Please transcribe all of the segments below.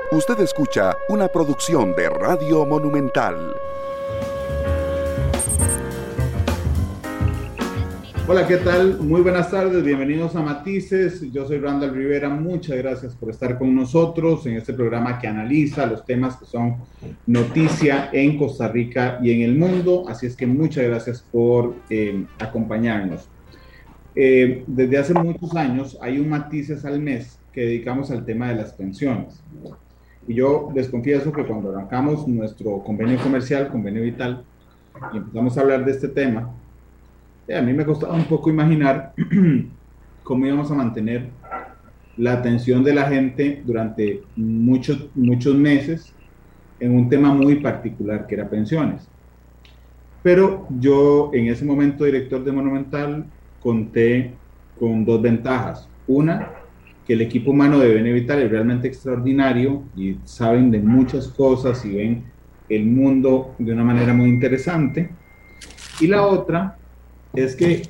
Usted escucha una producción de Radio Monumental. Hola, ¿qué tal? Muy buenas tardes, bienvenidos a Matices. Yo soy Randall Rivera, muchas gracias por estar con nosotros en este programa que analiza los temas que son noticia en Costa Rica y en el mundo. Así es que muchas gracias por acompañarnos. Desde hace muchos años hay un Matices al mes que dedicamos al tema de las pensiones. Y yo les confieso que cuando arrancamos nuestro convenio comercial, Convenio Vital, y empezamos a hablar de este tema, a mí me costaba un poco imaginar cómo íbamos a mantener la atención de la gente durante muchos meses en un tema muy particular que era pensiones. Pero yo, en ese momento, director de Monumental, conté con dos ventajas. Una, que el equipo humano de Benevital es realmente extraordinario y saben de muchas cosas y ven el mundo de una manera muy interesante. Y la otra es que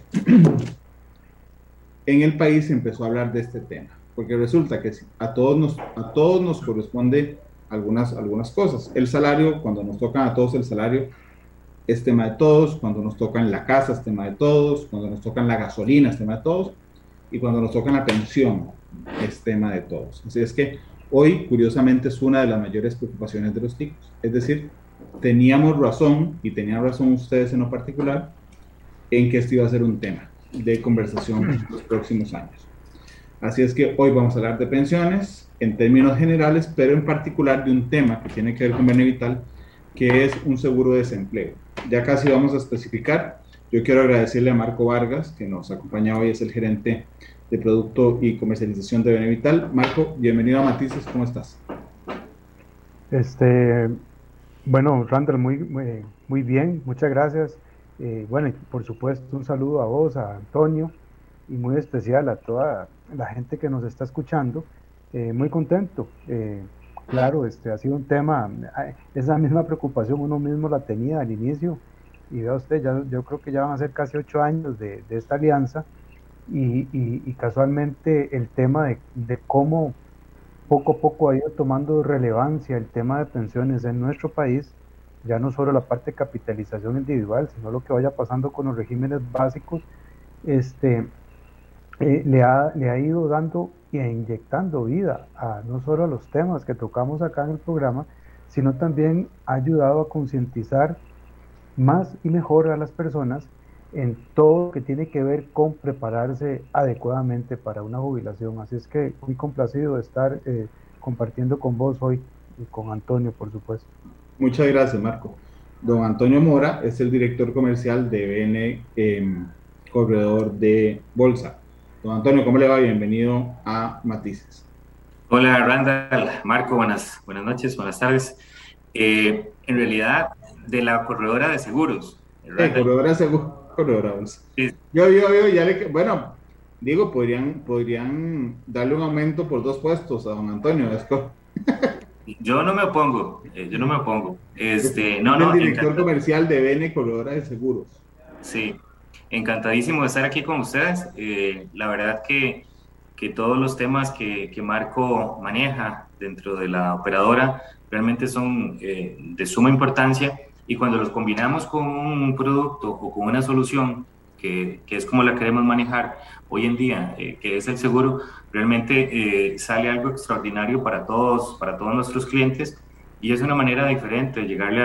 en el país se empezó a hablar de este tema, porque resulta que a todos nos corresponde algunas cosas. El salario, cuando nos tocan a todos el salario, es tema de todos. Cuando nos tocan la casa, es tema de todos. Cuando nos tocan la gasolina, es tema de todos. Y cuando nos tocan la pensión, es tema de todos. Así es que hoy, curiosamente, es una de las mayores preocupaciones de los ticos. Es decir, teníamos razón, y tenían razón ustedes en lo particular, en que esto iba a ser un tema de conversación en los próximos años. Así es que hoy vamos a hablar de pensiones en términos generales, pero en particular de un tema que tiene que ver con Benevital, que es un seguro de desempleo. Ya casi vamos a especificar. Yo quiero agradecerle a Marco Vargas, que nos acompaña hoy, es el gerente de producto y comercialización de Benevital. Marco, bienvenido a Matices, ¿cómo estás? Bueno, Randall, muy bien, muchas gracias. Bueno, y por supuesto un saludo a vos, a Antonio, y muy especial a toda la gente que nos está escuchando. Muy contento. Claro, ha sido un tema, esa misma preocupación uno mismo la tenía al inicio, y vea usted, yo creo que ya van a ser casi 8 años de esta alianza, y casualmente el tema de cómo poco a poco ha ido tomando relevancia el tema de pensiones en nuestro país, ya no solo la parte de capitalización individual, sino lo que vaya pasando con los regímenes básicos, le ha ido dando e inyectando vida no solo a los temas que tocamos acá en el programa, sino también ha ayudado a concientizar más y mejor a las personas en todo lo que tiene que ver con prepararse adecuadamente para una jubilación. Así es que muy complacido de estar compartiendo con vos hoy y con Antonio, por supuesto. Muchas gracias, Marco. Don Antonio Mora es el director comercial de BN Corredor de Bolsa. Don Antonio, ¿cómo le va? Bienvenido a Matices. Hola, Randall, Marco, buenas noches, buenas tardes. En realidad, de la corredora de seguros. Corredora de seguros, corredora de bolsa. Sí. Yo, bueno, digo, podrían darle un aumento por 2 puestos a don Antonio. Yo no me opongo. El director comercial de BN Corredora de Seguros. Sí, encantadísimo de estar aquí con ustedes. La verdad que todos los temas que Marco maneja dentro de la operadora realmente son de suma importancia, y cuando los combinamos con un producto o con una solución que es como la queremos manejar hoy en día, que es el seguro, realmente sale algo extraordinario para todos nuestros clientes, y es una manera diferente de llegarle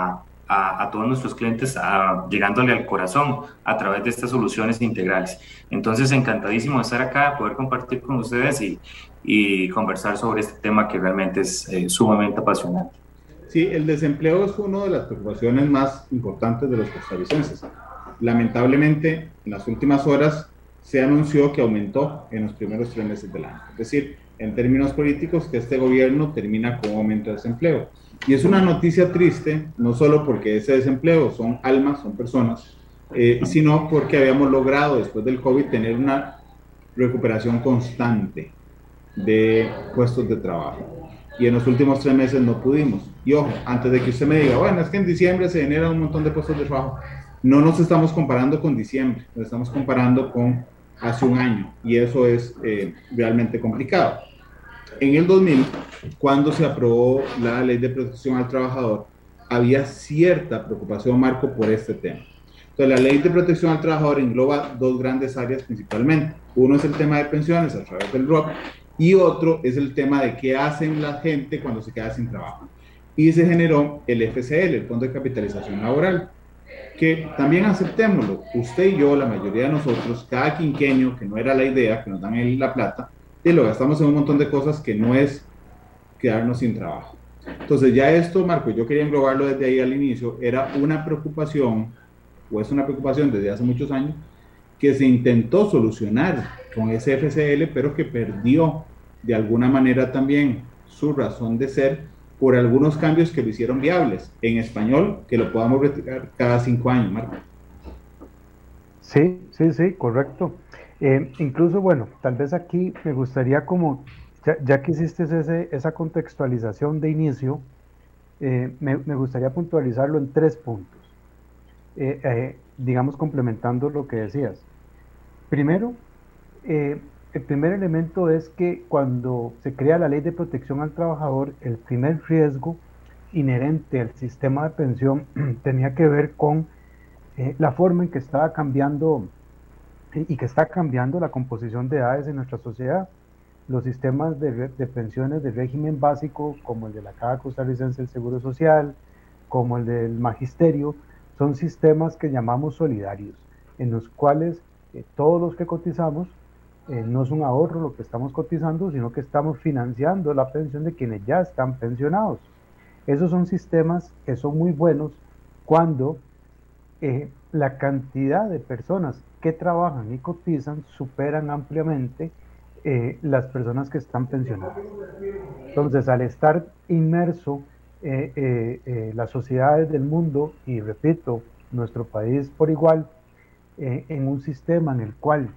a todos nuestros clientes, llegándole al corazón a través de estas soluciones integrales. Entonces, encantadísimo de estar acá, poder compartir con ustedes y conversar sobre este tema que realmente es sumamente apasionante. Sí, el desempleo es una de las preocupaciones más importantes de los costarricenses. Lamentablemente, en las últimas horas se anunció que aumentó en los primeros 3 meses del año. Es decir, en términos políticos, que este gobierno termina con un aumento de desempleo. Y es una noticia triste, no solo porque ese desempleo son almas, son personas, sino porque habíamos logrado después del COVID tener una recuperación constante de puestos de trabajo. Y en los últimos 3 meses no pudimos. Y ojo, antes de que usted me diga, bueno, es que en diciembre se generan un montón de puestos de trabajo, no nos estamos comparando con diciembre, nos estamos comparando con hace un año, y eso es realmente complicado. En el 2000, cuando se aprobó la Ley de Protección al Trabajador, había cierta preocupación, Marco, por este tema. Entonces, la Ley de Protección al Trabajador engloba dos grandes áreas principalmente. Uno es el tema de pensiones a través del ROP y otro es el tema de qué hacen la gente cuando se queda sin trabajo. Y se generó el FCL, el Fondo de Capitalización Laboral, que también aceptémoslo, usted y yo, la mayoría de nosotros, cada quinquenio, que no era la idea, que nos dan la plata, y lo gastamos en un montón de cosas que no es quedarnos sin trabajo. Entonces ya esto, Marco, yo quería englobarlo desde ahí al inicio, era una preocupación, o es una preocupación desde hace muchos años, que se intentó solucionar con ese FCL, pero que perdió de alguna manera también su razón de ser por algunos cambios que lo hicieron viables. En español, que lo podamos retirar cada 5 años, Marco. Sí, sí, sí, correcto. Incluso, bueno, tal vez aquí me gustaría como, ya que hiciste esa contextualización de inicio, me gustaría puntualizarlo en 3 puntos, digamos complementando lo que decías. Primero, el primer elemento es que cuando se crea la Ley de Protección al Trabajador, el primer riesgo inherente al sistema de pensión tenía que ver con la forma en que estaba cambiando y que está cambiando la composición de edades en nuestra sociedad. Los sistemas de pensiones de régimen básico, como el de la Caja Costarricense del Seguro Social, como el del Magisterio, son sistemas que llamamos solidarios, en los cuales todos los que cotizamos, no es un ahorro lo que estamos cotizando, sino que estamos financiando la pensión de quienes ya están pensionados. Esos son sistemas que son muy buenos cuando la cantidad de personas que trabajan y cotizan superan ampliamente las personas que están pensionadas. Entonces, al estar inmerso las sociedades del mundo, y repito, nuestro país por igual, en un sistema en el cual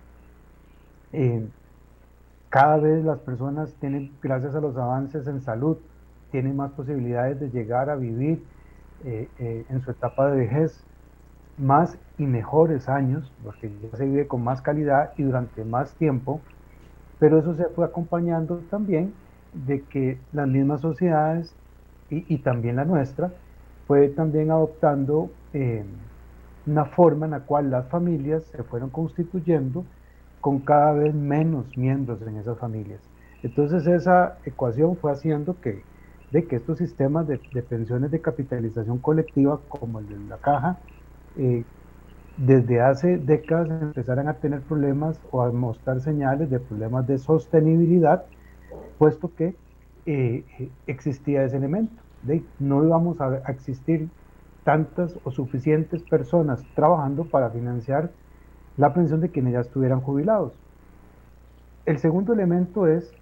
cada vez las personas tienen, gracias a los avances en salud, tienen más posibilidades de llegar a vivir en su etapa de vejez más y mejores años, porque ya se vive con más calidad y durante más tiempo, pero eso se fue acompañando también de que las mismas sociedades y también la nuestra fue también adoptando una forma en la cual las familias se fueron constituyendo con cada vez menos miembros en esas familias. Entonces esa ecuación fue haciendo que estos sistemas de pensiones de capitalización colectiva como el de la Caja desde hace décadas empezaran a tener problemas o a mostrar señales de problemas de sostenibilidad, puesto que existía ese elemento. No íbamos a existir tantas o suficientes personas trabajando para financiar la pensión de quienes ya estuvieran jubilados. El segundo elemento es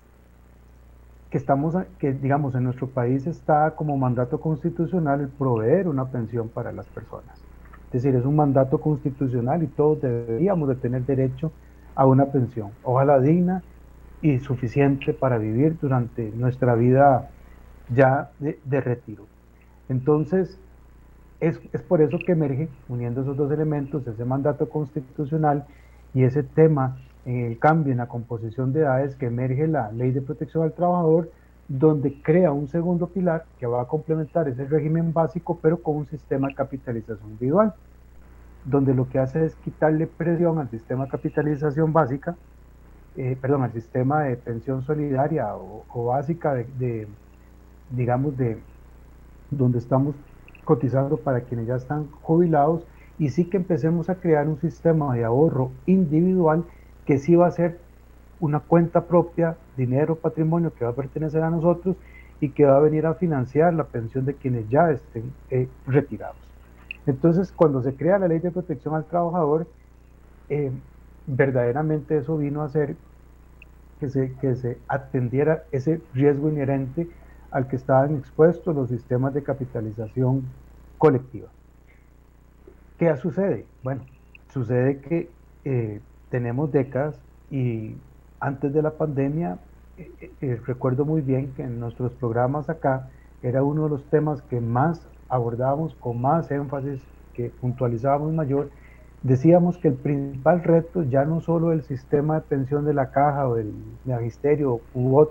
que digamos en nuestro país está como mandato constitucional el proveer una pensión para las personas. Es decir, es un mandato constitucional y todos deberíamos de tener derecho a una pensión, ojalá digna y suficiente para vivir durante nuestra vida ya de retiro. Entonces, es por eso que emerge, uniendo esos dos elementos, ese mandato constitucional y ese tema en el cambio en la composición de edades, que emerge la Ley de Protección al Trabajador, donde crea un segundo pilar que va a complementar ese régimen básico, pero con un sistema de capitalización individual, donde lo que hace es quitarle presión al sistema de capitalización básica, al sistema de pensión solidaria o básica digamos, donde estamos cotizando para quienes ya están jubilados, y sí que empecemos a crear un sistema de ahorro individual que sí va a ser una cuenta propia, dinero, patrimonio que va a pertenecer a nosotros y que va a venir a financiar la pensión de quienes ya estén retirados. Entonces, cuando se crea la Ley de Protección al Trabajador, verdaderamente eso vino a hacer que se atendiera ese riesgo inherente al que estaban expuestos los sistemas de capitalización colectiva. ¿Qué sucede? Bueno, sucede que tenemos décadas, y antes de la pandemia recuerdo muy bien que en nuestros programas acá era uno de los temas que más abordábamos con más énfasis, que puntualizábamos mayor. Decíamos que el principal reto ya no solo el sistema de pensión de la Caja o del Magisterio u otro,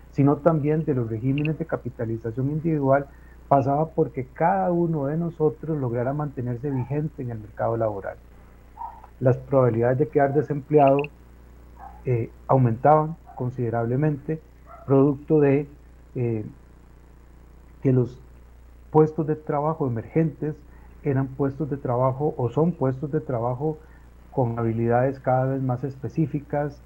sino también de los regímenes de capitalización individual, pasaba porque cada uno de nosotros lograra mantenerse vigente en el mercado laboral. Las probabilidades de quedar desempleado aumentaban considerablemente, producto de que los puestos de trabajo emergentes eran puestos de trabajo o son puestos de trabajo con habilidades cada vez más específicas.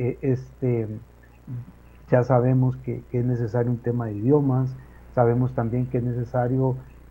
Ya sabemos que es necesario un tema de idiomas, sabemos también que es necesario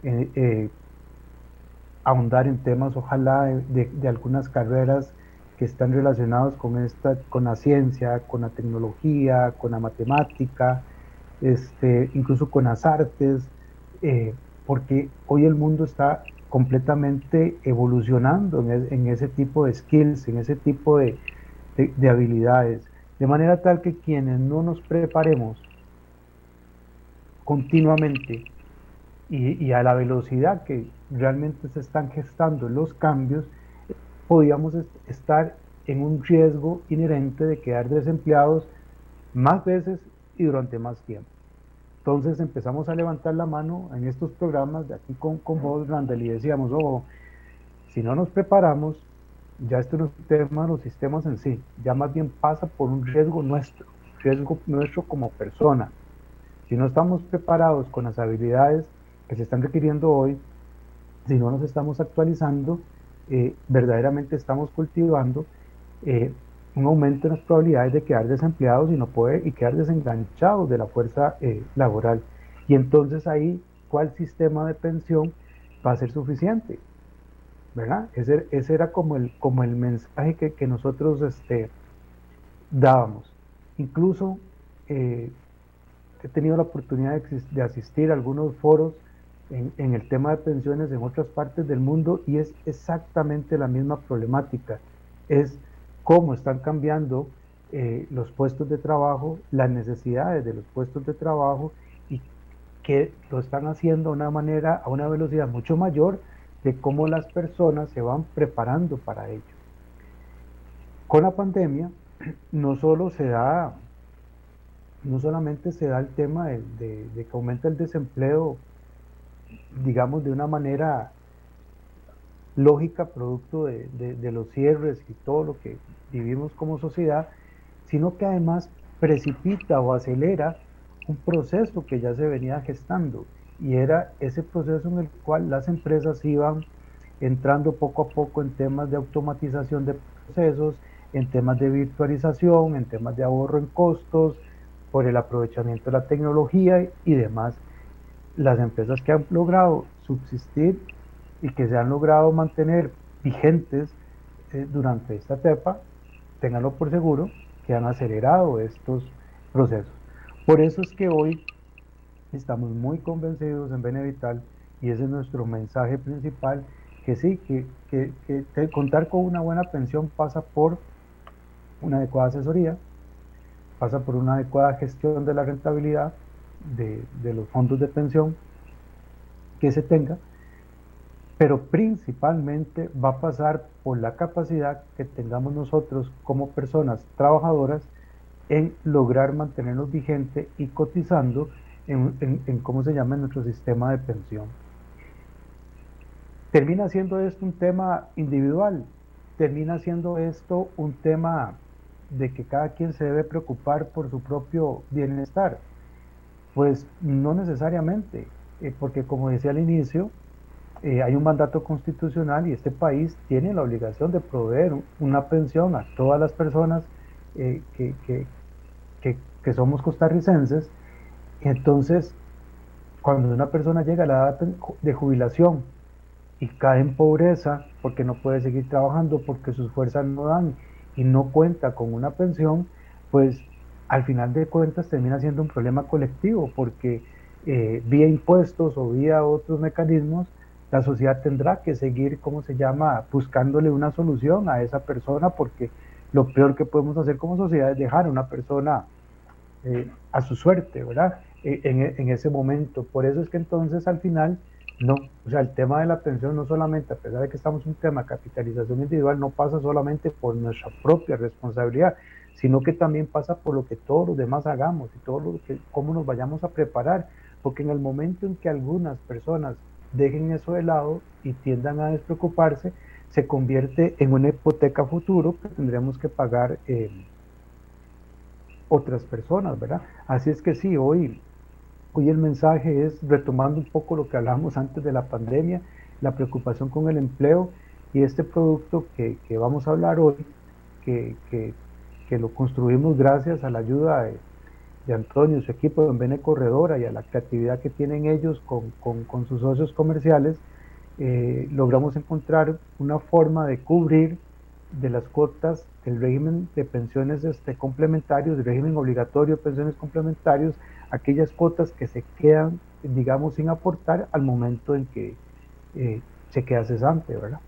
ahondar en temas, ojalá, de algunas carreras que están relacionados con la ciencia, con la tecnología, con la matemática, incluso con las artes, porque hoy el mundo está completamente evolucionando en ese tipo de skills, en ese tipo de habilidades, de manera tal que quienes no nos preparemos continuamente y a la velocidad que realmente se están gestando los cambios, podíamos estar en un riesgo inherente de quedar desempleados más veces y durante más tiempo. Entonces empezamos a levantar la mano en estos programas de aquí con vos, Randall, y decíamos, si no nos preparamos, ya esto no es un tema de los sistemas en sí, ya más bien pasa por un riesgo nuestro como persona. Si no estamos preparados con las habilidades que se están requiriendo hoy, si no nos estamos actualizando, verdaderamente estamos cultivando un aumento en las probabilidades de quedar desempleados y quedar desenganchados de la fuerza laboral. Y entonces ahí, ¿cuál sistema de pensión va a ser suficiente? ¿Verdad? Ese era como el mensaje que nosotros dábamos. Incluso he tenido la oportunidad de asistir a algunos foros en el tema de pensiones en otras partes del mundo, y es exactamente la misma problemática. Es cómo están cambiando los puestos de trabajo, las necesidades de los puestos de trabajo, y que lo están haciendo a una velocidad mucho mayor de cómo las personas se van preparando para ello. Con la pandemia no solamente se da el tema de que aumenta el desempleo, digamos, de una manera lógica, producto de los cierres y todo lo que vivimos como sociedad, sino que además precipita o acelera un proceso que ya se venía gestando, y era ese proceso en el cual las empresas iban entrando poco a poco en temas de automatización de procesos, en temas de virtualización, en temas de ahorro en costos, por el aprovechamiento de la tecnología y demás. Las empresas que han logrado subsistir y que se han logrado mantener vigentes durante esta etapa, ténganlo por seguro que han acelerado estos procesos. Por eso es que hoy estamos muy convencidos en Benevital, y ese es nuestro mensaje principal, que sí, que contar con una buena pensión pasa por una adecuada asesoría, pasa por una adecuada gestión de la rentabilidad de los fondos de pensión que se tenga, pero principalmente va a pasar por la capacidad que tengamos nosotros como personas trabajadoras en lograr mantenernos vigentes y cotizando en cómo se llama, en nuestro sistema de pensión. Termina siendo esto un tema individual, termina siendo esto un tema de que cada quien se debe preocupar por su propio bienestar. Pues no necesariamente, porque como decía al inicio, hay un mandato constitucional y este país tiene la obligación de proveer una pensión a todas las personas que somos costarricenses. Entonces, cuando una persona llega a la edad de jubilación y cae en pobreza porque no puede seguir trabajando, porque sus fuerzas no dan y no cuenta con una pensión, pues al final de cuentas termina siendo un problema colectivo, porque vía impuestos o vía otros mecanismos, la sociedad tendrá que seguir, ¿cómo se llama?, buscándole una solución a esa persona, porque lo peor que podemos hacer como sociedad es dejar a una persona a su suerte, ¿verdad?, en ese momento. Por eso es que entonces al final, no, o sea, el tema de la pensión no solamente, a pesar de que estamos en un tema de capitalización individual, no pasa solamente por nuestra propia responsabilidad, sino que también pasa por lo que todos los demás hagamos y cómo nos vayamos a preparar, porque en el momento en que algunas personas dejen eso de lado y tiendan a despreocuparse, se convierte en una hipoteca futuro que tendremos que pagar otras personas, ¿verdad? Así es que sí, hoy el mensaje es, retomando un poco lo que hablábamos antes de la pandemia, la preocupación con el empleo, y este producto que vamos a hablar hoy, que lo construimos gracias a la ayuda de Antonio y su equipo en Bene Corredora y a la creatividad que tienen ellos con sus socios comerciales, logramos encontrar una forma de cubrir de las cuotas del régimen de pensiones complementarios, del régimen obligatorio de pensiones complementarios, aquellas cuotas que se quedan, digamos, sin aportar al momento en que se queda cesante, ¿verdad?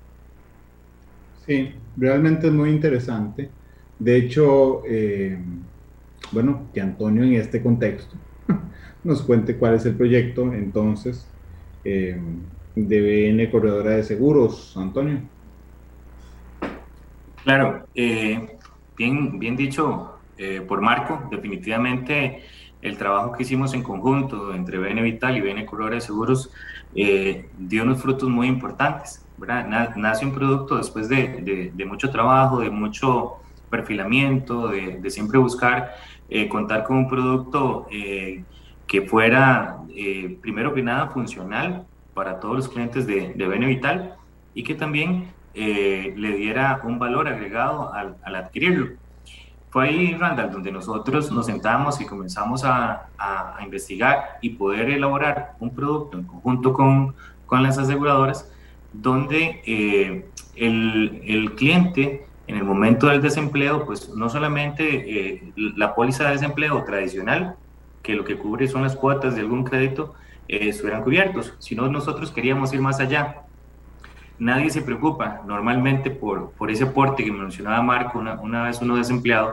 Sí, realmente es muy interesante. De hecho, bueno, que Antonio en este contexto nos cuente cuál es el proyecto, entonces, de BN Corredora de Seguros. Antonio. Claro, bien dicho por Marco. Definitivamente el trabajo que hicimos en conjunto entre BN Vital y BN Corredora de Seguros dio unos frutos muy importantes, ¿verdad? Nace un producto después de mucho trabajo, de mucho perfilamiento, de siempre buscar contar con un producto que fuera, primero que nada, funcional para todos los clientes de BN Vital, y que también le diera un valor agregado al adquirirlo. Fue ahí, Randall, donde nosotros nos sentamos y comenzamos a investigar y poder elaborar un producto en conjunto con las aseguradoras, donde el cliente, en el momento del desempleo, pues no solamente la póliza de desempleo tradicional, que lo que cubre son las cuotas de algún crédito, estuvieran cubiertos, sino nosotros queríamos ir más allá. Nadie se preocupa normalmente por ese aporte que mencionaba Marco, una vez uno desempleado,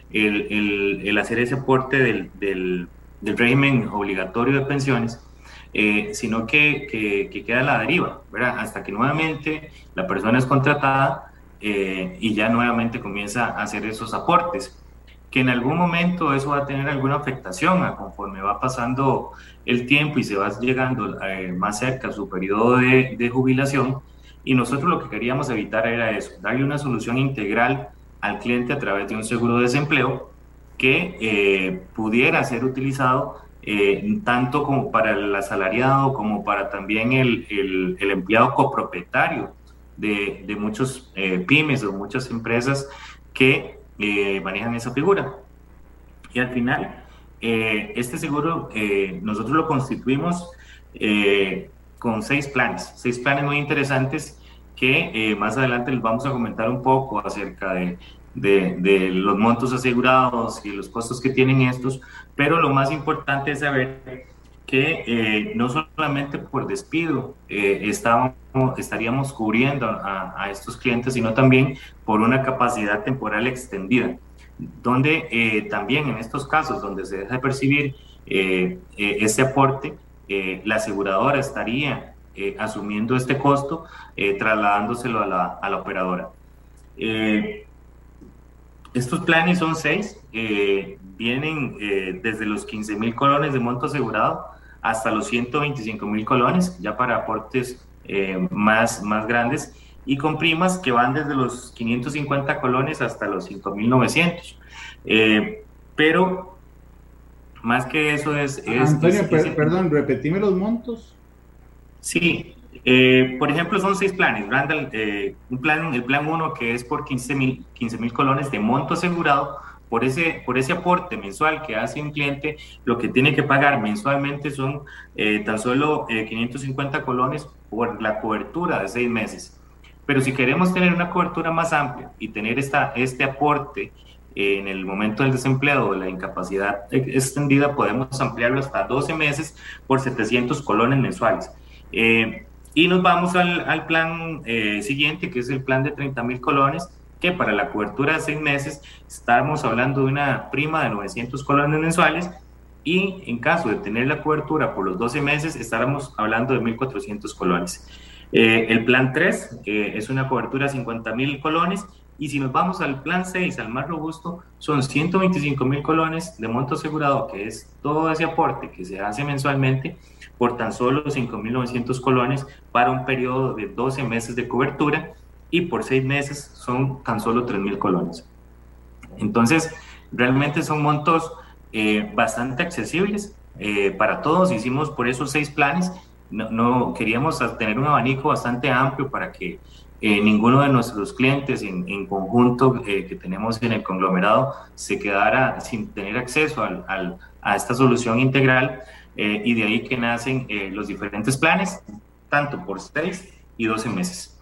el hacer ese aporte del régimen obligatorio de pensiones, sino que queda a la deriva, ¿verdad? Hasta que nuevamente la persona es contratada y ya nuevamente comienza a hacer esos aportes, que en algún momento eso va a tener alguna afectación conforme va pasando el tiempo y se va llegando más cerca a su periodo de jubilación. Y nosotros lo que queríamos evitar era eso, darle una solución integral al cliente a través de un seguro de desempleo que pudiera ser utilizado tanto como para el asalariado como para también el empleado copropietario de muchos pymes o muchas empresas que manejan esa figura. Y al final, este seguro nosotros lo constituimos con 6 planes muy interesantes que más adelante les vamos a comentar un poco acerca de los montos asegurados y los costos que tienen estos, pero lo más importante es saber que no solamente por despido estaríamos cubriendo a estos clientes, sino también por una capacidad temporal extendida, donde también en estos casos donde se deja de percibir este aporte, la aseguradora estaría asumiendo este costo, trasladándoselo a la operadora. Estos planes son 6, vienen desde los 15,000 colones de monto asegurado hasta los 125,000 colones, ya para aportes más grandes, y con primas que van desde los 550 colones hasta los 5,900. Pero más que eso es... Antonio, perdón, repetime los montos. Sí, por ejemplo, son 6 planes, Randall. El plan 1, que es por 15,000 colones de monto asegurado, por ese aporte mensual que hace un cliente, lo que tiene que pagar mensualmente son tan solo 550 colones por la cobertura de 6 meses. Pero si queremos tener una cobertura más amplia y tener este aporte en el momento del desempleo o la incapacidad extendida, podemos ampliarlo hasta 12 meses por 700 colones mensuales. Y nos vamos al plan siguiente, que es el plan de 30,000 colones, que para la cobertura de 6 meses estamos hablando de una prima de 900 colones mensuales, y en caso de tener la cobertura por los 12 meses estaremos hablando de 1,400 colones. El plan 3 es una cobertura de 50,000 colones, Y si nos vamos al plan 6, al más robusto, son 125.000 colones de monto asegurado, que es todo ese aporte que se hace mensualmente, por tan solo 5.900 colones para un periodo de 12 meses de cobertura, y por 6 meses son tan solo 3.000 colones. Entonces, realmente son montos bastante accesibles para todos. Hicimos por esos 6 planes. No queríamos tener un abanico bastante amplio para que ninguno de nuestros clientes en conjunto que tenemos en el conglomerado se quedara sin tener acceso a esta solución integral, y de ahí que nacen los diferentes planes, tanto por 6 y 12 meses.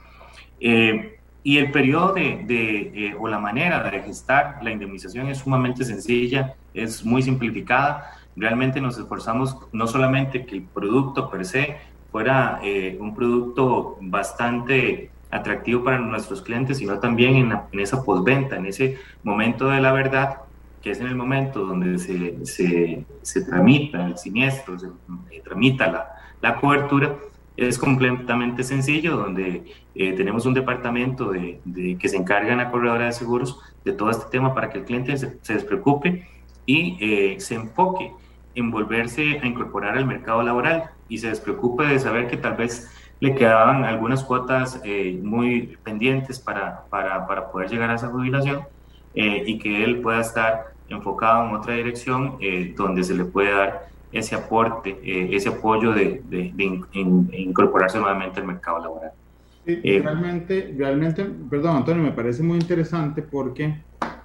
Y el periodo o la manera de gestar la indemnización es sumamente sencilla, es muy simplificada. Realmente nos esforzamos no solamente que el producto per se fuera un producto bastante atractivo para nuestros clientes, sino también en esa postventa, en ese momento de la verdad, que es en el momento donde se tramita el siniestro, se tramita la cobertura. Es completamente sencillo, donde tenemos un departamento que se encarga en la corredora de seguros de todo este tema para que el cliente se despreocupe y se enfoque en volverse a incorporar al mercado laboral y se despreocupe de saber que tal vez le quedaban algunas cuotas muy pendientes para poder llegar a esa jubilación, y que él pueda estar enfocado en otra dirección donde se le puede dar ese aporte, ese apoyo de incorporarse nuevamente al mercado laboral. Realmente, perdón, Antonio, me parece muy interesante porque,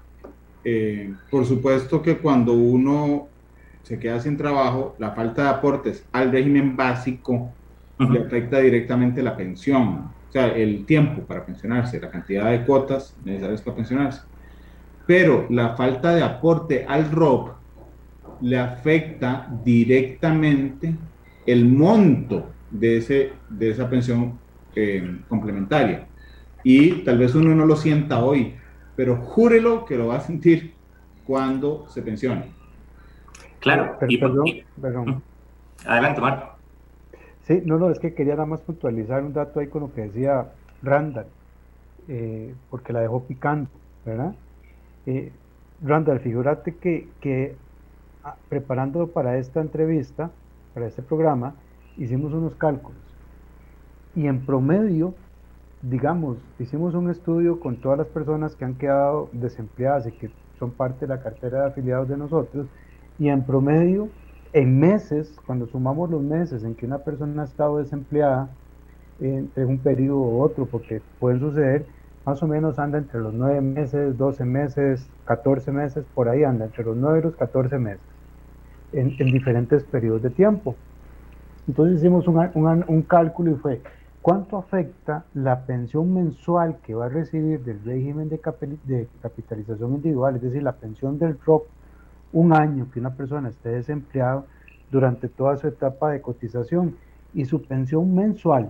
por supuesto que cuando uno se queda sin trabajo, la falta de aportes al régimen básico le afecta directamente la pensión, o sea, el tiempo para pensionarse, la cantidad de cuotas necesarias para pensionarse. Pero la falta de aporte al ROP le afecta directamente el monto de esa pensión complementaria. Y tal vez uno no lo sienta hoy, pero júrelo que lo va a sentir cuando se pensione. Claro. Perdón. Adelante, Marco. Sí, no, es que quería nada más puntualizar un dato ahí con lo que decía Randall, porque la dejó picando, ¿verdad? Randall, figúrate que preparando para esta entrevista, para este programa, hicimos unos cálculos y en promedio, digamos, hicimos un estudio con todas las personas que han quedado desempleadas y que son parte de la cartera de afiliados de nosotros, y en promedio, en meses, cuando sumamos los meses en que una persona ha estado desempleada, entre un periodo u otro, porque pueden suceder, más o menos anda entre los 9 meses, 12 meses, 14 meses, por ahí anda, entre los 9 y los 14 meses, en diferentes periodos de tiempo. Entonces hicimos un cálculo y fue, ¿cuánto afecta la pensión mensual que va a recibir del régimen de capitalización individual, es decir, la pensión del ROP, un año que una persona esté desempleado durante toda su etapa de cotización, y su pensión mensual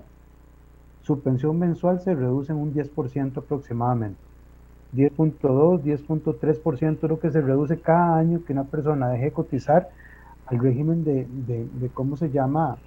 se reduce en un 10% aproximadamente, 10.2, 10.3% es lo que se reduce cada año que una persona deje de cotizar al régimen de ¿cómo se llama?,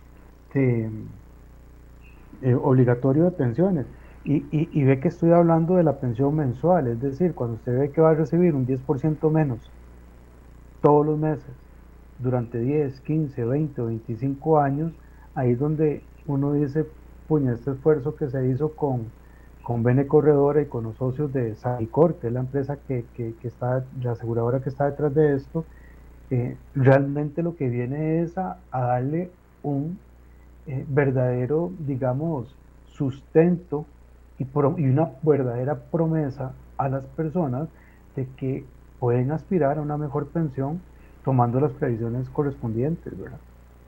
obligatorio de pensiones. Y ve que estoy hablando de la pensión mensual, es decir, cuando usted ve que va a recibir un 10% menos todos los meses durante 10, 15, 20 o 25 años, ahí es donde uno dice, puña, este esfuerzo que se hizo con Bene Corredora y con los socios de Saicor, que es la empresa que está, la aseguradora que está detrás de esto, realmente lo que viene es a darle un verdadero, digamos, sustento y una verdadera promesa a las personas de que pueden aspirar a una mejor pensión tomando las previsiones correspondientes, ¿verdad?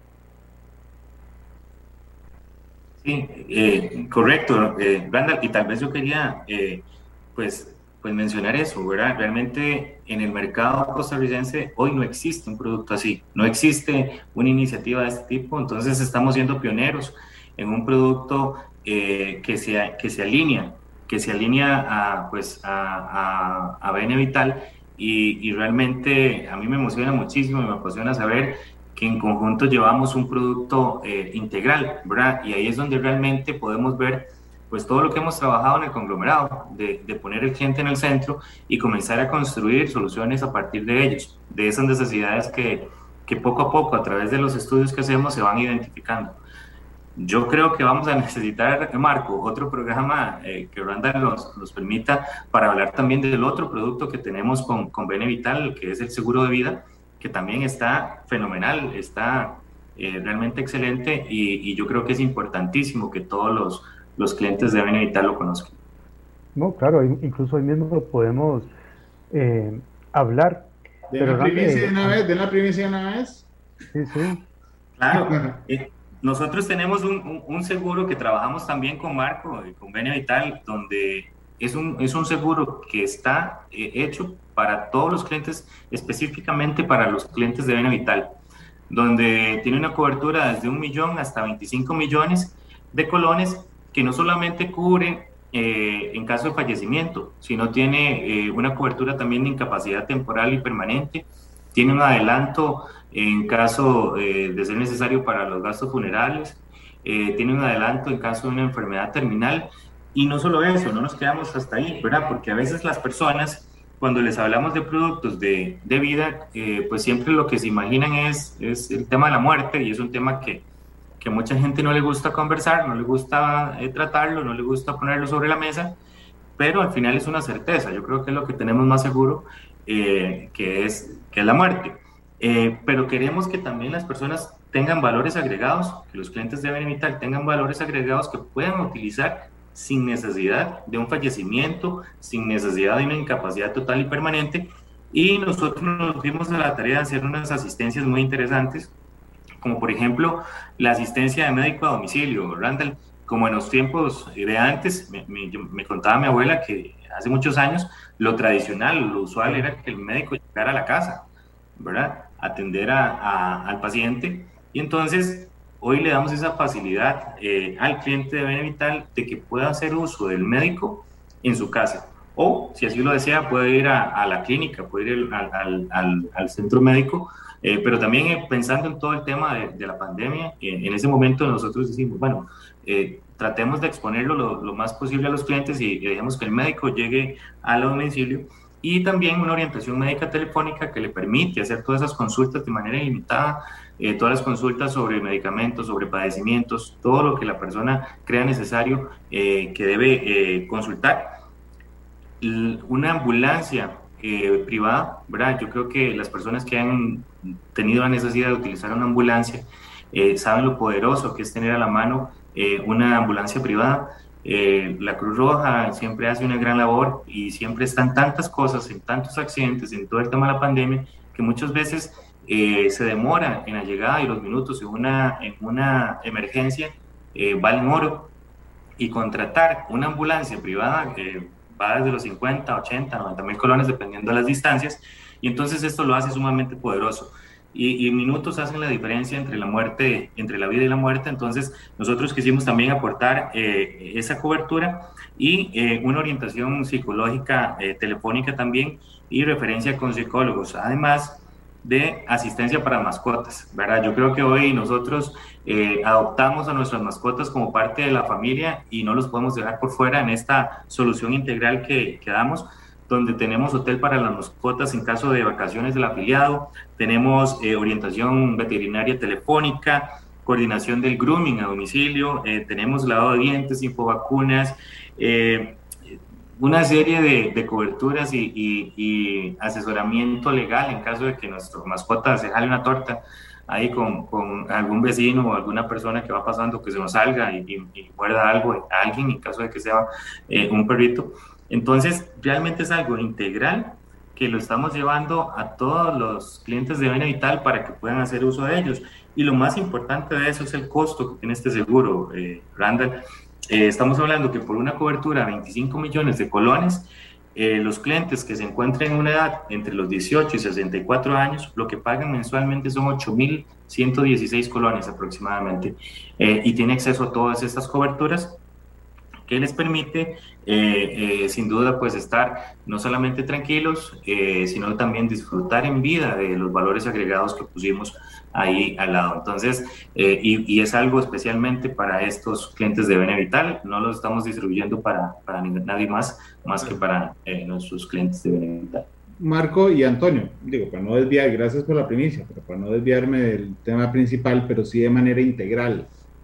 Sí, correcto, Randall, y tal vez yo quería pues mencionar eso, ¿verdad? Realmente en el mercado costarricense hoy no existe un producto así, no existe una iniciativa de este tipo, entonces estamos siendo pioneros en un producto que se alinea a Bene Vital, y realmente a mí me emociona muchísimo y me apasiona saber que en conjunto llevamos un producto integral, ¿verdad? Y ahí es donde realmente podemos ver pues todo lo que hemos trabajado en el conglomerado, de poner el cliente en el centro y comenzar a construir soluciones a partir de ellos, de esas necesidades que poco a poco, a través de los estudios que hacemos, se van identificando. Yo creo que vamos a necesitar, Marco, otro programa que Randall nos permita para hablar también del otro producto que tenemos con Benevital, que es el seguro de vida, que también está fenomenal, está realmente excelente y yo creo que es importantísimo que todos los clientes de Benevital lo conozcan. No, claro, incluso hoy mismo lo podemos hablar. ¿De la primicia de una vez? Sí, sí. Claro. Nosotros tenemos un seguro que trabajamos también con Marco y con Benevital, donde es un seguro que está hecho para todos los clientes, específicamente para los clientes de Benevital, donde tiene una cobertura desde 1 millón hasta 25 millones de colones, que no solamente cubre en caso de fallecimiento, sino tiene una cobertura también de incapacidad temporal y permanente, tiene un adelanto en caso de ser necesario para los gastos funerales, tiene un adelanto en caso de una enfermedad terminal, y no solo eso, no nos quedamos hasta ahí, ¿verdad? Porque a veces las personas, cuando les hablamos de productos de vida, pues siempre lo que se imaginan es el tema de la muerte, y es un tema que a mucha gente no le gusta conversar, no le gusta tratarlo, no le gusta ponerlo sobre la mesa, pero al final es una certeza. Yo creo que es lo que tenemos más seguro, que es la muerte. Pero queremos que también las personas tengan valores agregados, que los clientes de Benevital tengan valores agregados que puedan utilizar sin necesidad de un fallecimiento, sin necesidad de una incapacidad total y permanente. Y nosotros nos dimos a la tarea de hacer unas asistencias muy interesantes, como por ejemplo la asistencia de médico a domicilio, Randall. Como en los tiempos de antes, me contaba mi abuela que hace muchos años lo tradicional, lo usual era que el médico llegara a la casa, ¿verdad?, atender al paciente, y entonces hoy le damos esa facilidad al cliente de Benevital de que pueda hacer uso del médico en su casa, o si así lo desea puede ir a la clínica, puede ir al centro médico, pero también pensando en todo el tema de la pandemia, en ese momento nosotros decimos, bueno, tratemos de exponerlo lo más posible a los clientes y dejemos que el médico llegue al domicilio, y también una orientación médica telefónica que le permite hacer todas esas consultas de manera ilimitada, todas las consultas sobre medicamentos, sobre padecimientos, todo lo que la persona crea necesario que debe consultar. Una ambulancia privada, ¿verdad? Yo creo que las personas que han tenido la necesidad de utilizar una ambulancia saben lo poderoso que es tener a la mano una ambulancia privada. La Cruz Roja siempre hace una gran labor y siempre están tantas cosas, en tantos accidentes, en todo el tema de la pandemia, que muchas veces se demora en la llegada y los minutos en una emergencia valen oro, y contratar una ambulancia privada va desde los 50, 80, 90 mil colones dependiendo de las distancias, y entonces esto lo hace sumamente poderoso. Y minutos hacen la diferencia entre la muerte, entre la vida y la muerte. Entonces nosotros quisimos también aportar esa cobertura y una orientación psicológica telefónica también, y referencia con psicólogos, además de asistencia para mascotas, ¿verdad? Yo creo que hoy nosotros adoptamos a nuestras mascotas como parte de la familia y no los podemos dejar por fuera en esta solución integral que damos, donde tenemos hotel para las mascotas en caso de vacaciones del afiliado, tenemos orientación veterinaria telefónica, coordinación del grooming a domicilio, tenemos lavado de dientes, infovacunas, una serie de coberturas y asesoramiento legal en caso de que nuestra mascota se jale una torta ahí con algún vecino o alguna persona que va pasando, que se nos salga y muerda algo a alguien, en caso de que sea un perrito. Entonces, realmente es algo integral que lo estamos llevando a todos los clientes de Benevital para que puedan hacer uso de ellos. Y lo más importante de eso es el costo que tiene este seguro, Randall. Estamos hablando que por una cobertura de 25 millones de colones, los clientes que se encuentren en una edad entre los 18 y 64 años, lo que pagan mensualmente son 8.116 colones aproximadamente. Y tiene acceso a todas estas coberturas que les permite sin duda pues estar no solamente tranquilos, sino también disfrutar en vida de los valores agregados que pusimos ahí al lado. Entonces, y es algo especialmente para estos clientes de Benevital, no los estamos distribuyendo para nadie más que para nuestros clientes de Benevital. Marco y Antonio, digo, para no desviar, gracias por la primicia, pero para no desviarme del tema principal, pero sí de manera integral.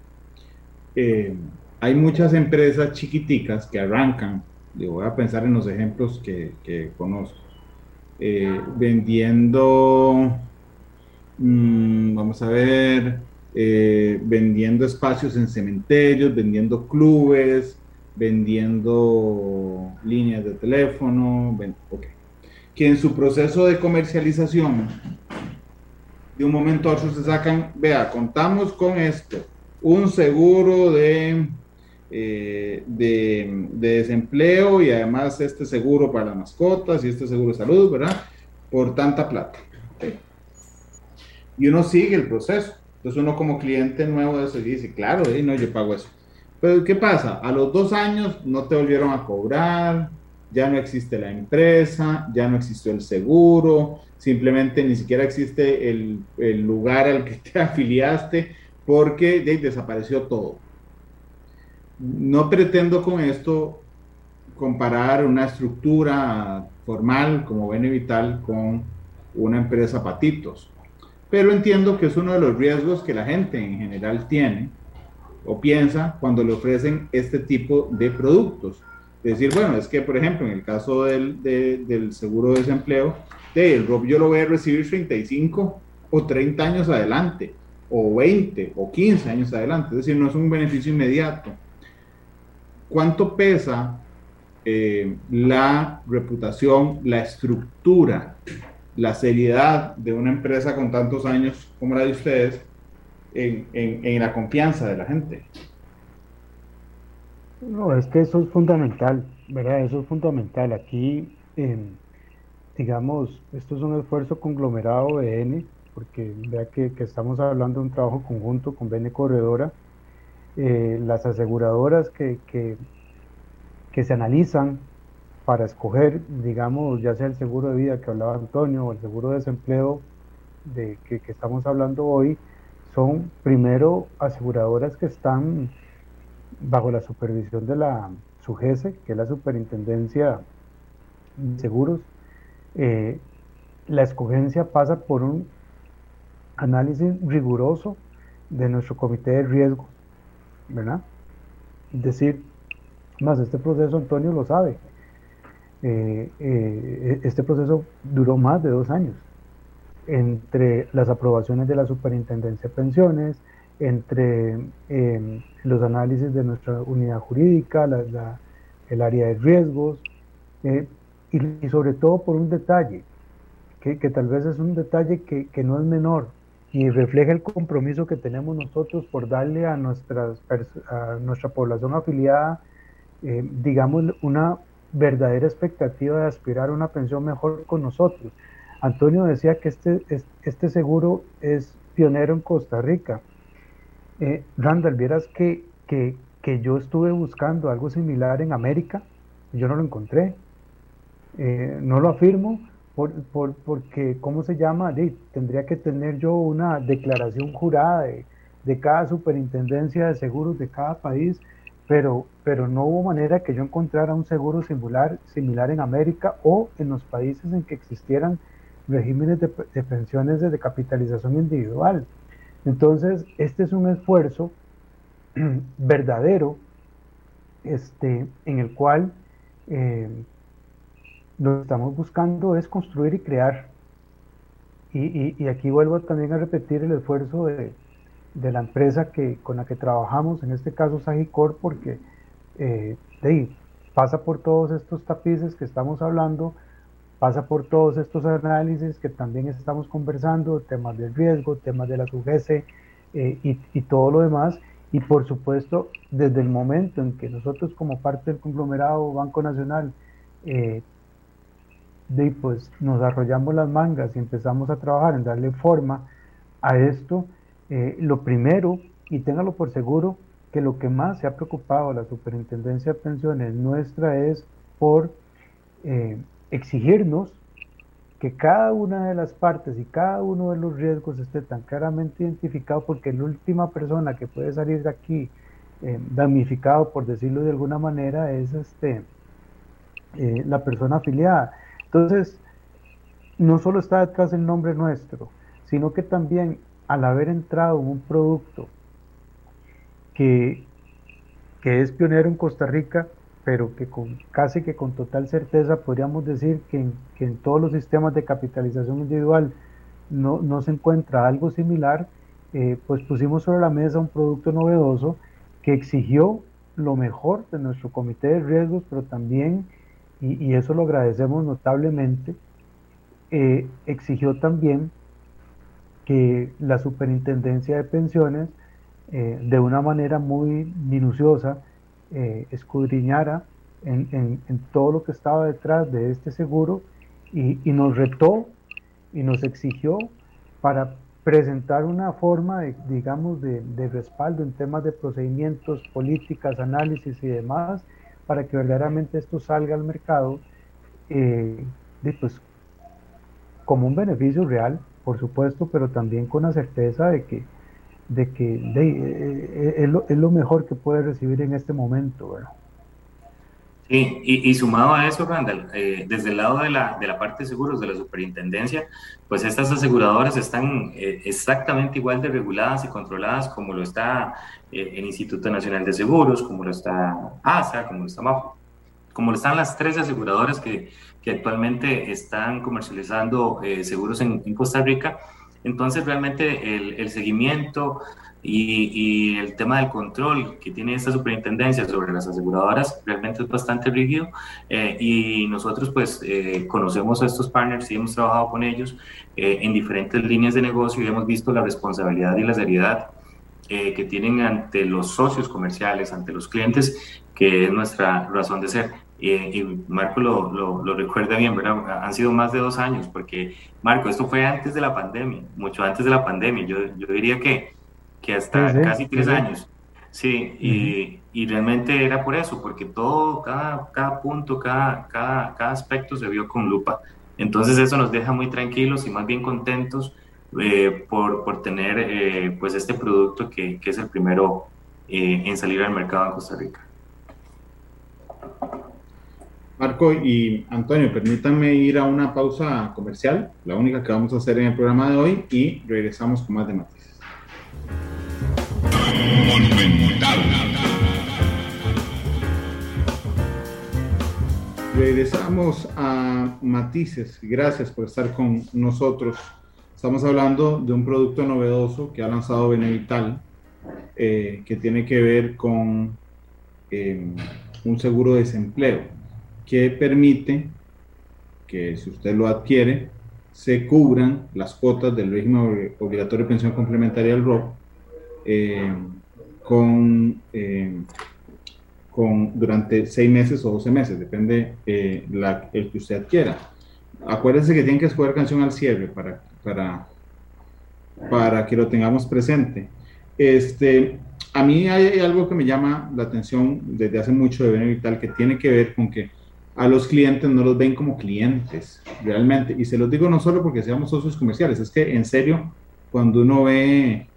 Hay muchas empresas chiquiticas que arrancan, digo, voy a pensar en los ejemplos que conozco, vendiendo, vamos a ver, vendiendo espacios en cementerios, vendiendo clubes, vendiendo líneas de teléfono, que en su proceso de comercialización, de un momento a otro se sacan, vea, contamos con esto, un seguro de desempleo y además este seguro para las mascotas y este seguro de salud, ¿verdad? Por tanta plata. Okay. Y uno sigue el proceso. Entonces uno como cliente nuevo de eso dice, claro, no, yo pago eso. Pero ¿qué pasa? A los 2 años no te volvieron a cobrar, ya no existe la empresa, ya no existió el seguro, simplemente ni siquiera existe el lugar al que te afiliaste porque desapareció todo. No pretendo con esto comparar una estructura formal como Benevital con una empresa patitos, pero entiendo que es uno de los riesgos que la gente en general tiene o piensa cuando le ofrecen este tipo de productos. Decir, bueno, es que por ejemplo en el caso del seguro de desempleo, el ROP yo lo voy a recibir 35 o 30 años adelante, o 20 o 15 años adelante, es decir, no es un beneficio inmediato. ¿Cuánto pesa la reputación, la estructura, la seriedad de una empresa con tantos años como la de ustedes en la confianza de la gente? No, es que eso es fundamental, ¿verdad? Eso es fundamental. Aquí, digamos, esto es un esfuerzo conglomerado de N, porque vea que estamos hablando de un trabajo conjunto con Bene Corredora. Las aseguradoras que se analizan para escoger, digamos, ya sea el seguro de vida que hablaba Antonio o el seguro de desempleo de que estamos hablando hoy, son primero aseguradoras que están bajo la supervisión de la SUGESE, que es la Superintendencia de Seguros. La escogencia pasa por un análisis riguroso de nuestro comité de riesgo, ¿verdad? Es decir, más este proceso Antonio lo sabe, este proceso duró más de 2 años, entre las aprobaciones de la Superintendencia de Pensiones, entre los análisis de nuestra unidad jurídica, el área de riesgos, y sobre todo por un detalle, que tal vez es un detalle que no es menor, y refleja el compromiso que tenemos nosotros por darle a nuestra población afiliada, digamos, una verdadera expectativa de aspirar a una pensión mejor con nosotros. Antonio decía que este seguro es pionero en Costa Rica. Randall, vieras que yo estuve buscando algo similar en América, yo no lo encontré. No lo afirmo porque, ¿cómo se llama? Tendría que tener yo una declaración jurada de cada superintendencia de seguros de cada país, pero no hubo manera que yo encontrara un seguro similar en América o en los países en que existieran regímenes de pensiones de capitalización individual. Entonces, este es un esfuerzo verdadero, en el cual lo que estamos buscando es construir y crear. Y aquí vuelvo también a repetir el esfuerzo de la empresa con la que trabajamos, en este caso Sagicor, porque pasa por todos estos tapices que estamos hablando, pasa por todos estos análisis que también estamos conversando, temas del riesgo, temas de la SUGESE y todo lo demás. Y por supuesto, desde el momento en que nosotros como parte del conglomerado Banco Nacional pues nos arrollamos las mangas y empezamos a trabajar en darle forma a esto, lo primero, y téngalo por seguro, que lo que más se ha preocupado la Superintendencia de Pensiones nuestra es por exigirnos que cada una de las partes y cada uno de los riesgos esté tan claramente identificado, porque la última persona que puede salir de aquí damnificado, por decirlo de alguna manera, es la persona afiliada. Entonces, no solo está detrás el nombre nuestro, sino que también al haber entrado en un producto que es pionero en Costa Rica, pero que casi que con total certeza podríamos decir que en todos los sistemas de capitalización individual no se encuentra algo similar, pues pusimos sobre la mesa un producto novedoso que exigió lo mejor de nuestro comité de riesgos, pero también, y eso lo agradecemos notablemente, exigió también que la Superintendencia de Pensiones, de una manera muy minuciosa, escudriñara en todo lo que estaba detrás de este seguro y nos retó y nos exigió para presentar una forma de respaldo en temas de procedimientos, políticas, análisis y demás, para que verdaderamente esto salga al mercado pues, como un beneficio real, por supuesto, pero también con la certeza de que es lo mejor que puede recibir en este momento, ¿verdad? Sí, y sumado a eso, Randall, desde el lado de la parte de seguros de la superintendencia, pues estas aseguradoras están exactamente igual de reguladas y controladas como lo está el Instituto Nacional de Seguros, como lo está ASA, como lo está MAFO, como lo están las tres aseguradoras que actualmente están comercializando seguros en Costa Rica. Entonces, realmente el seguimiento y el tema del control que tiene esta superintendencia sobre las aseguradoras realmente es bastante rígido, y nosotros pues conocemos a estos partners y hemos trabajado con ellos en diferentes líneas de negocio y hemos visto la responsabilidad y la seriedad que tienen ante los socios comerciales, ante los clientes, que es nuestra razón de ser. Y Marco lo recuerda bien, ¿verdad? Han sido más de 2 años, porque Marco, esto fue antes de la pandemia, mucho antes de la pandemia, yo diría que hasta casi 3 años, sí, y realmente era por eso, porque todo, cada punto, cada aspecto se vio con lupa. Entonces eso nos deja muy tranquilos y más bien contentos por tener pues este producto que es el primero en salir al mercado en Costa Rica. Marco y Antonio, permítanme ir a una pausa comercial, la única que vamos a hacer en el programa de hoy, y regresamos con más de matices. Monumental. Regresamos a Matices. Gracias por estar con nosotros. Estamos hablando de un producto novedoso que ha lanzado Benevital, que tiene que ver con un seguro de desempleo que permite que, si usted lo adquiere, se cubran las cuotas del régimen obligatorio de pensión complementaria del ROP durante 6 meses o 12 meses, depende el que usted adquiera. Acuérdense que tienen que escoger canción al cierre para que lo tengamos presente. A mí hay algo que me llama la atención desde hace mucho de Benevital, que tiene que ver con que a los clientes no los ven como clientes realmente, y se los digo no solo porque seamos socios comerciales, es que en serio, cuando uno ve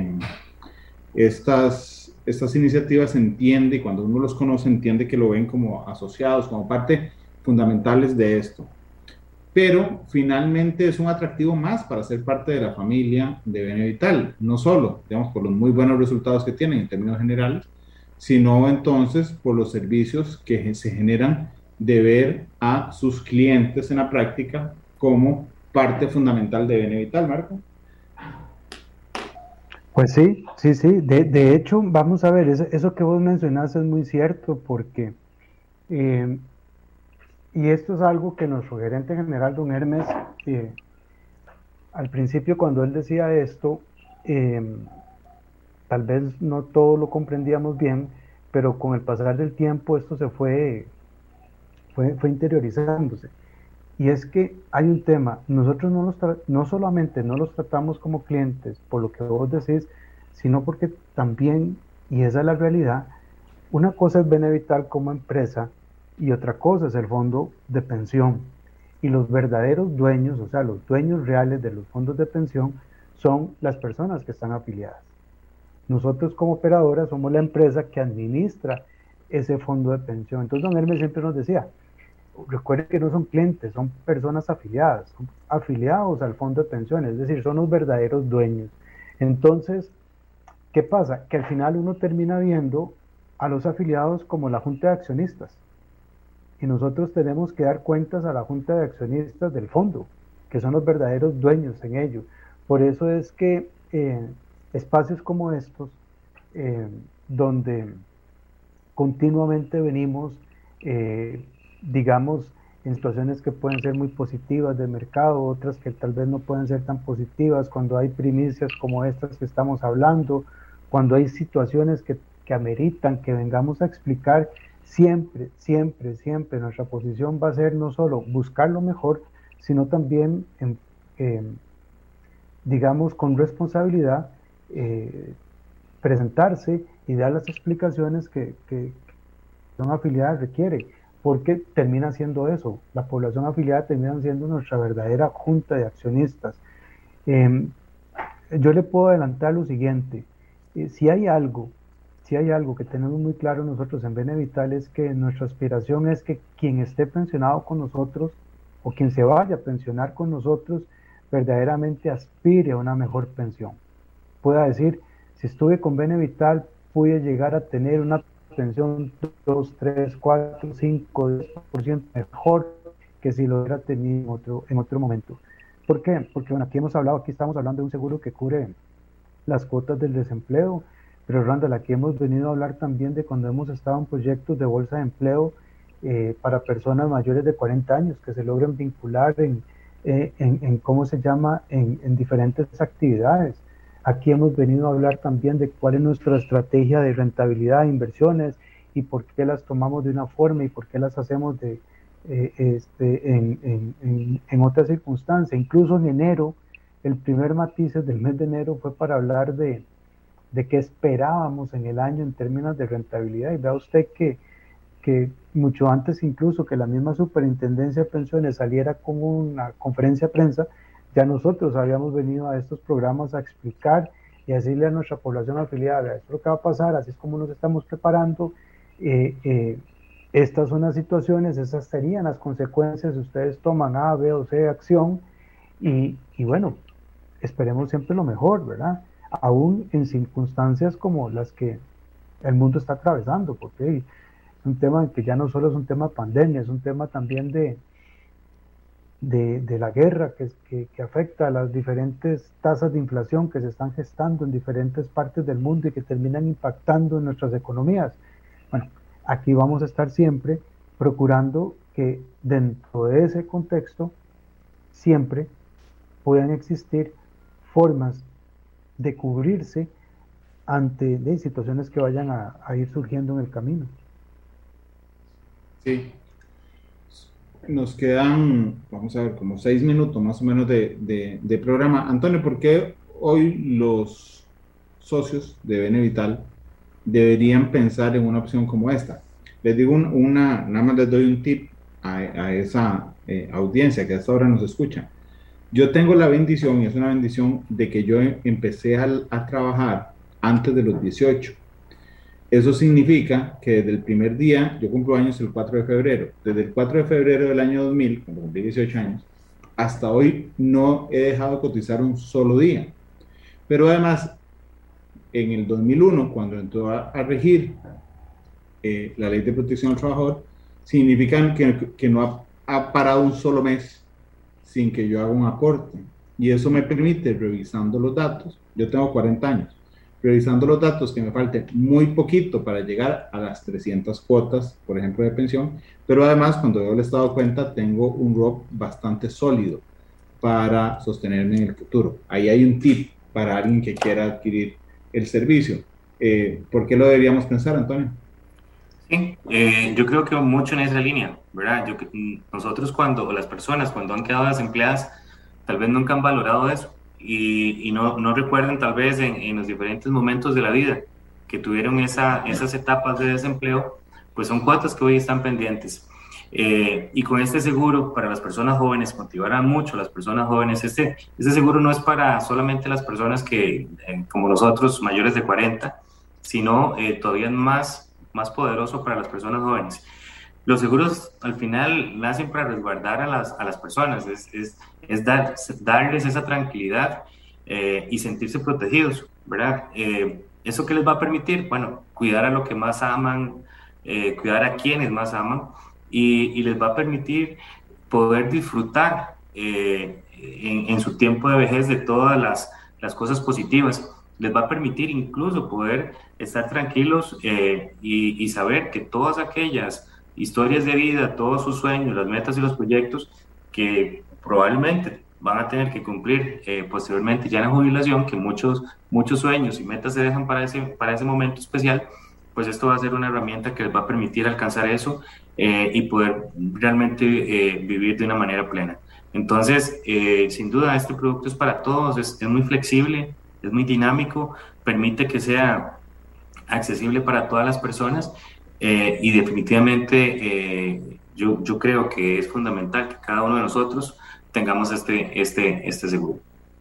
estas iniciativas, entiende, y cuando uno los conoce, entiende que lo ven como asociados, como parte fundamentales de esto. Pero finalmente es un atractivo más para ser parte de la familia de Benevital, no solo, digamos, por los muy buenos resultados que tienen en términos generales, sino entonces por los servicios que se generan de ver a sus clientes en la práctica como parte fundamental de Benevital, Marco. Pues sí. De hecho, vamos a ver, eso que vos mencionaste es muy cierto, porque y esto es algo que nuestro gerente general, don Hermes, al principio cuando él decía esto, tal vez no todo lo comprendíamos bien, pero con el pasar del tiempo esto se fue interiorizándose. Y es que hay un tema, nosotros no solamente no los tratamos como clientes, por lo que vos decís, sino porque también, y esa es la realidad. Una cosa es Benevital como empresa y otra cosa es el fondo de pensión. Y los verdaderos dueños, o sea, los dueños reales de los fondos de pensión son las personas que están afiliadas. Nosotros como operadora somos la empresa que administra ese fondo de pensión. Entonces don Hermes siempre nos decía, recuerden que no son clientes, son personas afiliadas, son afiliados al fondo de pensiones, es decir, son los verdaderos dueños. Entonces, ¿qué pasa? Que al final uno termina viendo a los afiliados como la junta de accionistas. Y nosotros tenemos que dar cuentas a la junta de accionistas del fondo, que son los verdaderos dueños en ello. Por eso es que espacios como estos, donde continuamente venimos, digamos, en situaciones que pueden ser muy positivas de mercado, otras que tal vez no pueden ser tan positivas, cuando hay primicias como estas que estamos hablando, cuando hay situaciones que ameritan que vengamos a explicar, siempre nuestra posición va a ser no solo buscar lo mejor, sino también, digamos, con responsabilidad, presentarse y dar las explicaciones que una afiliada requiere, porque termina siendo eso, la población afiliada termina siendo nuestra verdadera junta de accionistas. Yo le puedo adelantar lo siguiente, si hay algo que tenemos muy claro nosotros en Benevital, es que nuestra aspiración es que quien esté pensionado con nosotros o quien se vaya a pensionar con nosotros verdaderamente aspire a una mejor pensión. Pueda decir, si estuve con Benevital pude llegar a tener una pensión 2, 3, 4, 5, 10% mejor que si lo hubiera tenido en otro momento. ¿Por qué? Porque bueno, aquí estamos hablando de un seguro que cubre las cuotas del desempleo, pero Randall, aquí hemos venido a hablar también de cuando hemos estado en proyectos de bolsa de empleo para personas mayores de 40 años que se logren vincular en ¿cómo se llama?, en diferentes actividades. Aquí hemos venido a hablar también de cuál es nuestra estrategia de rentabilidad de inversiones y por qué las tomamos de una forma y por qué las hacemos en otra circunstancia. Incluso en enero, el primer matices del mes de enero fue para hablar de qué esperábamos en el año en términos de rentabilidad. Y vea usted que mucho antes incluso que la misma Superintendencia de Pensiones saliera con una conferencia de prensa, ya nosotros habíamos venido a estos programas a explicar y a decirle a nuestra población afiliada, esto es lo que va a pasar, así es como nos estamos preparando, estas son las situaciones, esas serían las consecuencias si ustedes toman A, B o C acción, y bueno, esperemos siempre lo mejor, ¿verdad? Aún en circunstancias como las que el mundo está atravesando, porque es un tema que ya no solo es un tema de pandemia, es un tema también de la guerra que afecta a las diferentes tasas de inflación que se están gestando en diferentes partes del mundo y que terminan impactando en nuestras economías. Bueno, aquí vamos a estar siempre procurando que dentro de ese contexto siempre puedan existir formas de cubrirse ante situaciones que vayan a ir surgiendo en el camino. Sí. Nos quedan, vamos a ver, como 6 minutos más o menos de programa. Antonio, ¿por qué hoy los socios de Benevital deberían pensar en una opción como esta? Les digo nada más les doy un tip a esa audiencia que hasta ahora nos escucha. Yo tengo la bendición, y es una bendición, de que yo empecé a trabajar antes de los 18. Eso significa que desde el primer día, yo cumplo años el 4 de febrero, desde el 4 de febrero del año 2000, cuando cumplí 18 años, hasta hoy no he dejado de cotizar un solo día. Pero además, en el 2001, cuando entró a regir la Ley de Protección al Trabajador, significa que no ha parado un solo mes sin que yo haga un aporte. Y eso me permite, revisando los datos, yo tengo 40 años, revisando los datos, que me falte muy poquito para llegar a las 300 cuotas, por ejemplo, de pensión, pero además, cuando veo el estado de cuenta, tengo un ROP bastante sólido para sostenerme en el futuro. Ahí hay un tip para alguien que quiera adquirir el servicio. ¿Por qué lo deberíamos pensar, Antonio? Sí, yo creo que mucho en esa línea, ¿verdad? Nosotros las personas cuando han quedado desempleadas, tal vez nunca han valorado eso y no recuerden tal vez en los diferentes momentos de la vida que tuvieron esas etapas de desempleo, pues son cuotas que hoy están pendientes. Y con este seguro para las personas jóvenes, motivará mucho a las personas jóvenes. Este seguro no es para solamente las personas que, como nosotros, mayores de 40, sino todavía más poderoso para las personas jóvenes. Los seguros al final nacen para resguardar a las personas, es darles esa tranquilidad y sentirse protegidos, ¿verdad? ¿Eso qué les va a permitir? Bueno, cuidar a lo que más aman, cuidar a quienes más aman, y les va a permitir poder disfrutar en su tiempo de vejez de todas las cosas positivas. Les va a permitir incluso poder estar tranquilos y saber que todas aquellas historias de vida, todos sus sueños, las metas y los proyectos que probablemente van a tener que cumplir posteriormente ya en la jubilación, que muchos sueños y metas se dejan para ese momento especial, pues esto va a ser una herramienta que les va a permitir alcanzar eso y poder realmente vivir de una manera plena. Entonces, sin duda, este producto es para todos, es muy flexible, es muy dinámico, permite que sea accesible para todas las personas y definitivamente yo creo que es fundamental que cada uno de nosotros tengamos este seguro.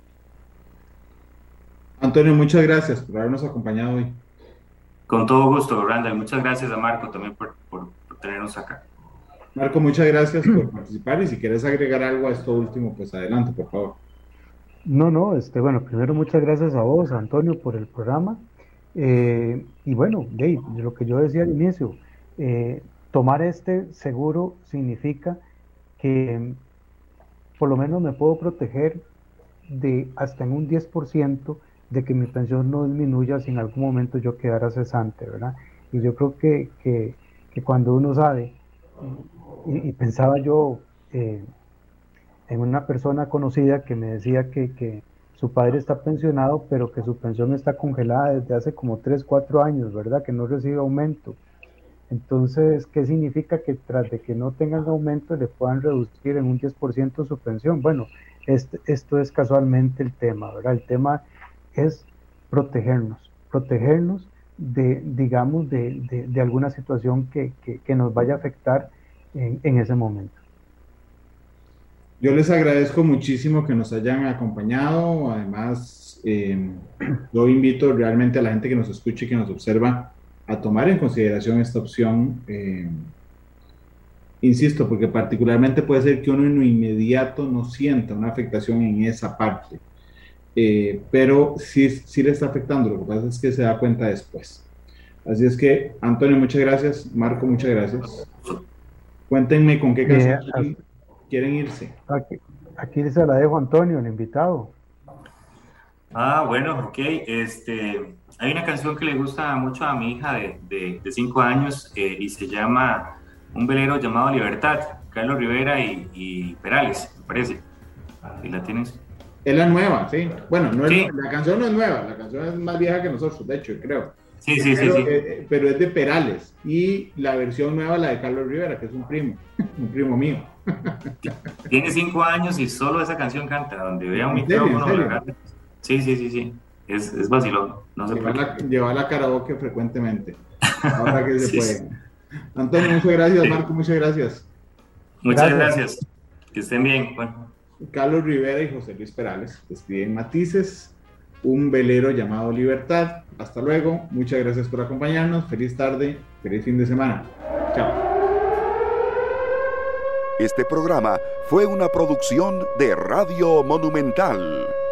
Antonio, muchas gracias por habernos acompañado hoy. Con todo gusto, Randall. Muchas gracias a Marco también por tenernos acá. Marco, muchas gracias por participar, y si quieres agregar algo a esto último, pues adelante, por favor. No, bueno, primero muchas gracias a vos, Antonio, por el programa. Y bueno, de lo que yo decía al inicio, tomar este seguro significa que por lo menos me puedo proteger de hasta en un 10% de que mi pensión no disminuya si en algún momento yo quedara cesante, ¿verdad? Y yo creo que cuando uno sabe, y pensaba yo en una persona conocida que me decía que su padre está pensionado, pero que su pensión está congelada desde hace como 3, 4 años, ¿verdad? Que no recibe aumento. Entonces, ¿qué significa? Que tras de que no tengan aumento le puedan reducir en un 10% su pensión. Bueno, esto es casualmente el tema, ¿verdad? El tema es protegernos de, digamos, de alguna situación que nos vaya a afectar en ese momento. Yo les agradezco muchísimo que nos hayan acompañado. Además, yo invito realmente a la gente que nos escuche y que nos observa a tomar en consideración esta opción. Insisto, porque particularmente puede ser que uno en lo inmediato no sienta una afectación en esa parte, pero sí le está afectando. Lo que pasa es que se da cuenta después. Así es que, Antonio, muchas gracias. Marco, muchas gracias. Cuéntenme con qué canción quieren irse. Aquí se la dejo a Antonio, el invitado. Bueno, ok. Hay una canción que le gusta mucho a mi hija de 5 años y se llama Un velero llamado Libertad, Carlos Rivera y Perales, me parece. ¿Y la tienes? Es la nueva, sí. Bueno, sí. La canción no es nueva, la canción es más vieja que nosotros, de hecho, creo. Sí. Pero es de Perales, y la versión nueva, la de Carlos Rivera, que es un primo mío. Tiene 5 años y solo esa canción canta, donde vea un micrófono. Sí. Es vacilón. No sé llevar la karaoke frecuentemente. Ahora que se puede. Antonio, muchas gracias. Marco, muchas gracias. Muchas gracias. Que estén bien. Bueno. Carlos Rivera y José Luis Perales despiden Matices, un velero llamado Libertad. Hasta luego. Muchas gracias por acompañarnos. Feliz tarde. Feliz fin de semana. Chao. Este programa fue una producción de Radio Monumental.